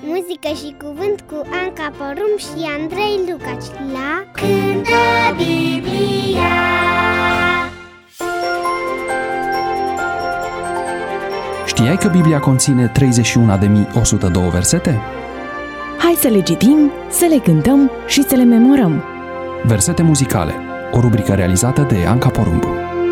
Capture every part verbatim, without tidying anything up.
Muzică și cuvânt cu Anca Porumb și Andrei Lucaci la Cântă Biblia. Știai că Biblia conține treizeci și unu de mii o sută doi versete? Hai să le citim, să le cântăm și să le memorăm. Versete muzicale, o rubrică realizată de Anca Porumb.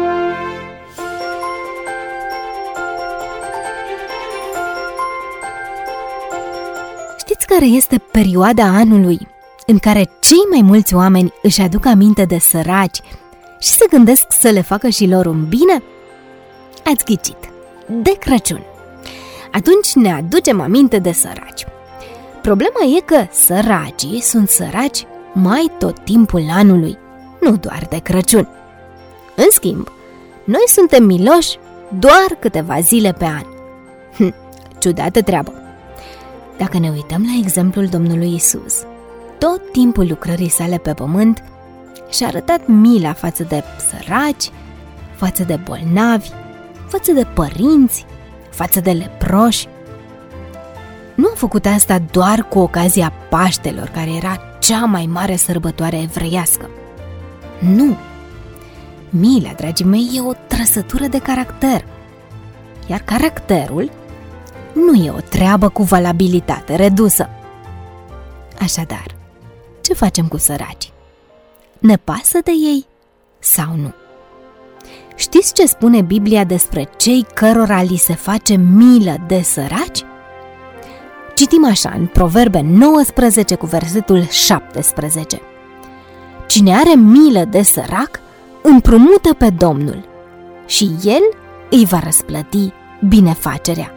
Știți care este perioada anului în care cei mai mulți oameni își aduc aminte de săraci și se gândesc să le facă și lor un bine? Ați ghicit, de Crăciun. Atunci ne aducem aminte de săraci. Problema e că săracii sunt săraci mai tot timpul anului, nu doar de Crăciun. În schimb, noi suntem miloși doar câteva zile pe an. Hm, ciudată treabă. Dacă ne uităm la exemplul Domnului Isus, tot timpul lucrării sale pe pământ și-a arătat mila față de săraci, față de bolnavi, față de părinți, față de leproși. Nu a făcut asta doar cu ocazia Paștelor, care era cea mai mare sărbătoare evreiască. Nu! Mila, dragii mei, e o trăsătură de caracter. Iar caracterul nu e o treabă cu valabilitate redusă. Așadar, ce facem cu săracii? Ne pasă de ei sau nu? Știți ce spune Biblia despre cei cărora li se face milă de săraci? Citim așa în Proverbe nouăsprezece cu versetul șaptesprezece. Cine are milă de sărac, împrumută pe Domnul și El îi va răsplăti binefacerea.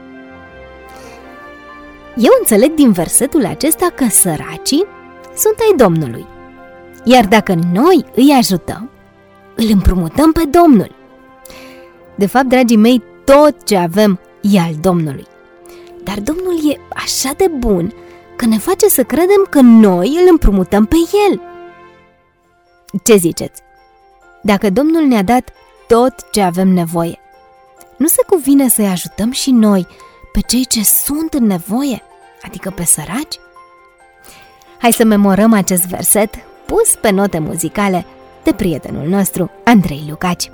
Eu înțeleg din versetul acesta că săracii sunt ai Domnului, iar dacă noi îi ajutăm, îl împrumutăm pe Domnul. De fapt, dragii mei, tot ce avem e al Domnului. Dar Domnul e așa de bun că ne face să credem că noi îl împrumutăm pe El. Ce ziceți? Dacă Domnul ne-a dat tot ce avem nevoie, nu se cuvine să-i ajutăm și noi pe cei ce sunt în nevoie, adică pe săraci? Hai să memorăm acest verset pus pe note muzicale de prietenul nostru, Andrei Lucaci.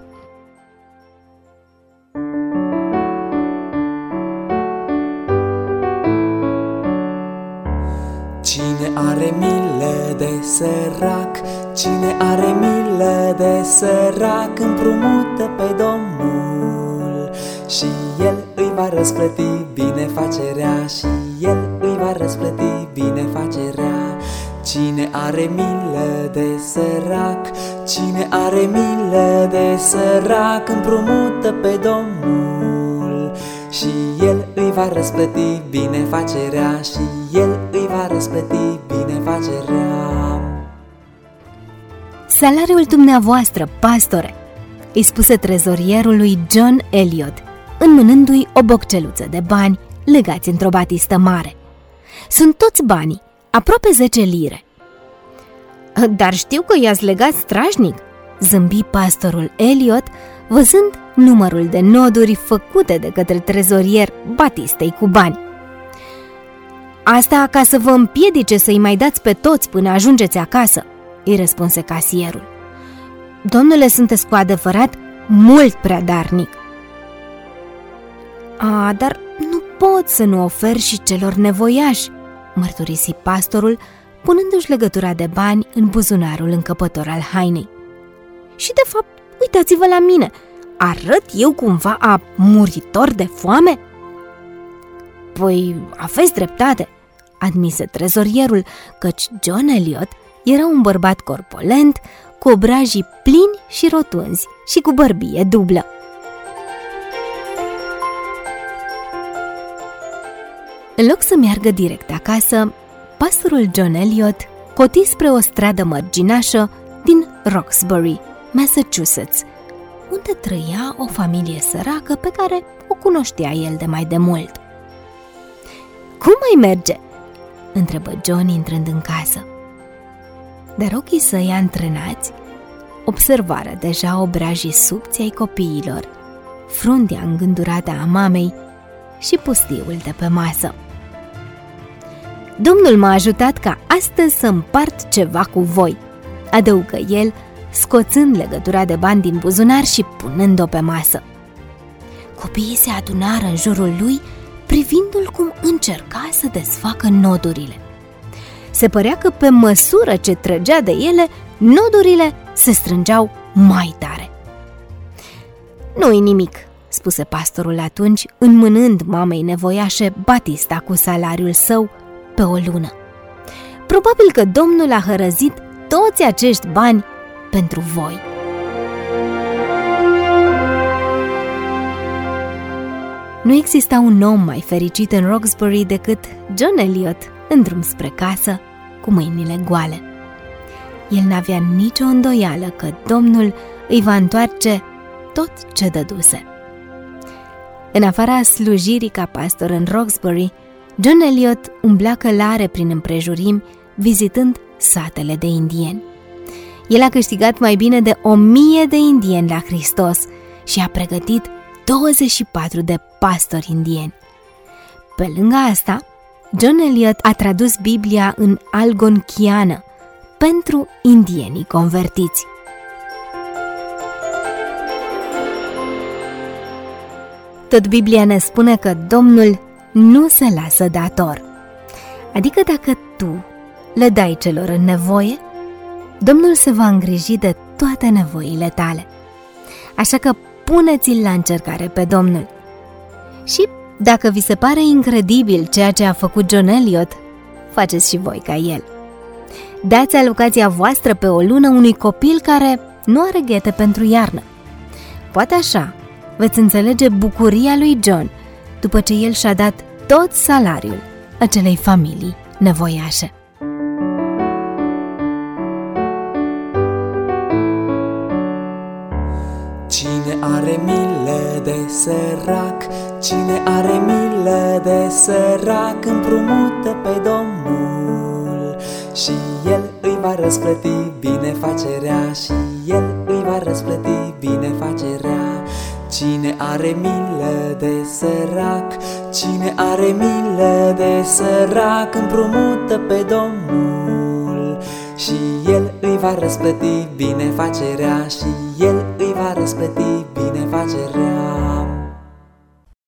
Cine are milă de sărac, cine are milă de sărac, împrumută pe Domnul și El îi va răsplăti binefacerea, și El îi va răsplăti binefacerea. Cine are milă de sărac, cine are milă de sărac, împrumută pe Domnul și El îi va răsplăti binefacerea, și El îi va răsplăti binefacerea. Salariul dumneavoastră, pastore, îi spuse trezorierului John Eliot, înmânându-i o bocceluță de bani legați într-o batistă mare. Sunt toți banii, aproape zece lire. Dar știu că i-ați legat strașnic, zâmbi pastorul Eliot, văzând numărul de noduri făcute de către trezorier batistei cu bani. Asta ca să vă împiedice să-i mai dați pe toți până ajungeți acasă, îi răspunse casierul. Domnule, sunteți cu adevărat mult prea darnic. A, dar nu pot să nu ofer și celor nevoiași, mărturisi pastorul, punându-și legătura de bani în buzunarul încăpător al hainei. Și de fapt, uitați-vă la mine, arăt eu cumva a muritor de foame? Păi, aveți dreptate, admise trezorierul, căci John Eliot era un bărbat corpulent, cu obrajii plini și rotunzi și cu bărbie dublă. În loc să meargă direct acasă, pastorul John Eliot coti spre o stradă mărginașă din Roxbury, Massachusetts, unde trăia o familie săracă pe care o cunoștea el de mai demult. Cum mai merge?" întrebă John intrând în casă. Dar ochii săi antrenați observară deja obrajii subți ai copiilor, fruntea îngândurată a mamei și pustiul de pe masă. Domnul m-a ajutat ca astăzi să împart ceva cu voi, adăugă el, scoțând legătura de bani din buzunar și punând-o pe masă. Copiii se adunară în jurul lui, privindu-l cum încerca să desfacă nodurile. Se părea că pe măsură ce trăgea de ele, nodurile se strângeau mai tare. Nu-i nimic, spuse pastorul atunci, înmânând mamei nevoiașe batista cu salariul său pe o lună. Probabil că Domnul a hărăzit toți acești bani pentru voi. Nu exista un om mai fericit în Roxbury decât John Eliot, în drum spre casă, cu mâinile goale. El n-avea nicio îndoială că Domnul îi va întoarce tot ce dăduse. În afara slujirii ca pastor în Roxbury, John Eliot umblea călare prin împrejurimi, vizitând satele de indieni. El a câștigat mai bine de o mie de indieni la Hristos și a pregătit douăzeci și patru de pastori indieni. Pe lângă asta, John Eliot a tradus Biblia în algonchiană pentru indienii convertiți. Tot Biblia ne spune că Domnul nu se lasă dator. Adică dacă tu le dai celor în nevoie, Domnul se va îngriji de toate nevoile tale. Așa că puneți-l la încercare pe Domnul. Și dacă vi se pare incredibil ceea ce a făcut John Eliot, faceți și voi ca el. Dați alocația voastră pe o lună unui copil care nu are ghete pentru iarnă. Poate așa veți înțelege bucuria lui John după ce el și-a dat tot salariul acelei familii nevoiașe. Cine are milă de sărac, cine are milă de sărac, împrumută pe Domnul și El îi va răsplăti binefacerea, și El îi va răsplăti binefacerea. Cine are milă de sărac, cine are milă de sărac, împrumută pe Domnul și El îi va răsplăti binefacerea, și El îi va răsplăti binefacerea.